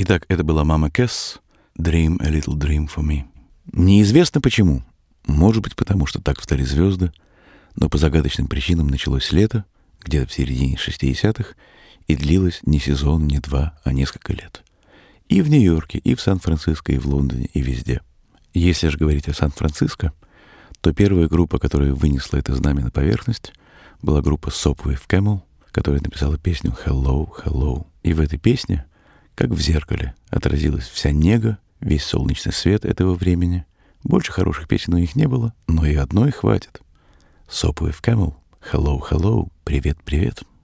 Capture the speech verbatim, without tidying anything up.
Итак, это была Мама Кэс, «Dream a little dream for me». Неизвестно почему. Может быть, потому что так встали звезды, но по загадочным причинам началось лето, где-то в середине шестидесятых, и длилось не сезон, не два, а несколько лет. И в Нью-Йорке, и в Сан-Франциско, и в Лондоне, и везде. Если же говорить о Сан-Франциско, то первая группа, которая вынесла это знамя на поверхность, была группа Sopwith Camel, которая написала песню «Hello, Hello». И в этой песне, как в зеркале, отразилась вся нега, весь солнечный свет этого времени. Больше хороших песен у них не было, но и одной хватит. Sopwith Camel, «Hello, Hello», «Привет, привет».